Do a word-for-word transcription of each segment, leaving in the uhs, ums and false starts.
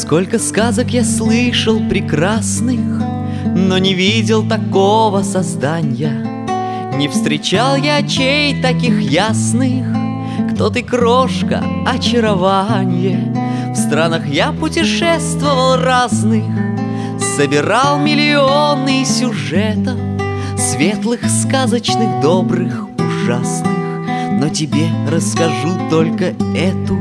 Сколько сказок я слышал прекрасных, но не видел такого создания. Не встречал я очей таких ясных. Кто ты, крошка, очарование? В странах я путешествовал разных, собирал миллионы сюжетов, светлых, сказочных, добрых, ужасных. Но тебе расскажу только эту.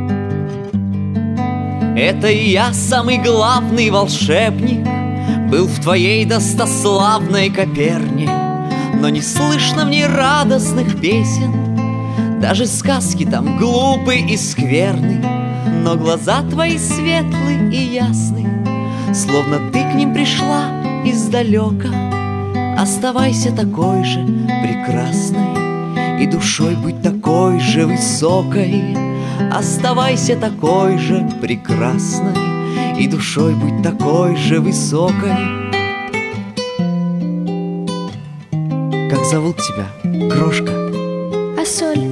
Это и я, самый главный волшебник, был в твоей достославной Коперне. Но не слышно мне радостных песен, даже сказки там глупы и скверны. Но глаза твои светлые и ясны, словно ты к ним пришла издалека. Оставайся такой же прекрасной, и душой будь такой же высокой. Оставайся такой же прекрасной, и душой будь такой же высокой. Как зовут тебя, крошка? Ассоль.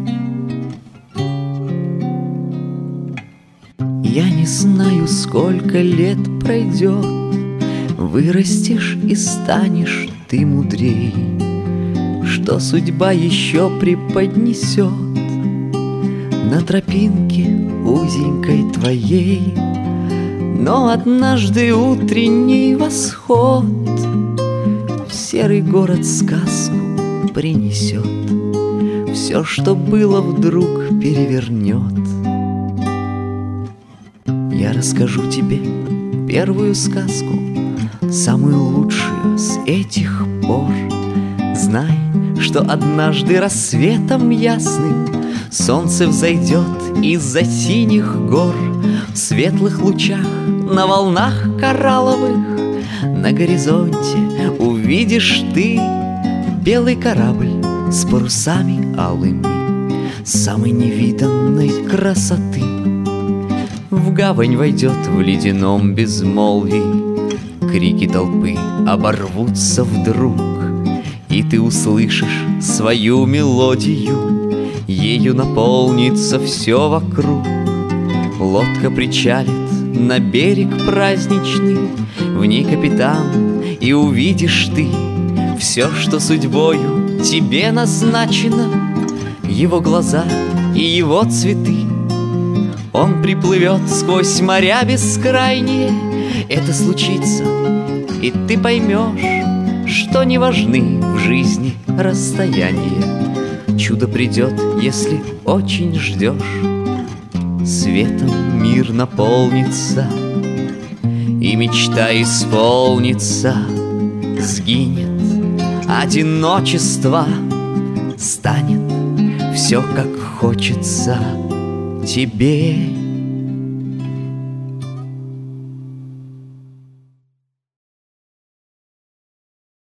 Я не знаю, сколько лет пройдет, вырастешь и станешь ты мудрей, что судьба еще преподнесет на тропинке узенькой твоей. Но однажды утренний восход в серый город сказку принесет, все, что было, вдруг перевернет. Я расскажу тебе первую сказку, самую лучшую с этих пор. Знай, что однажды рассветом ясным солнце взойдет из-за синих гор. В светлых лучах, на волнах коралловых, на горизонте увидишь ты белый корабль с парусами алыми, самой невиданной красоты. В гавань войдет в ледяном безмолвии, крики толпы оборвутся вдруг, и ты услышишь свою мелодию, ею наполнится все вокруг. Лодка причалит на берег праздничный, в ней капитан, и увидишь ты все, что судьбою тебе назначено. Его глаза и его цветы. Он приплывет сквозь моря бескрайние. Это случится, и ты поймешь, что не важны в жизни расстояния. Чудо придет, если очень ждешь. Светом мир наполнится, и мечта исполнится. Сгинет одиночество, станет все, как хочется тебе.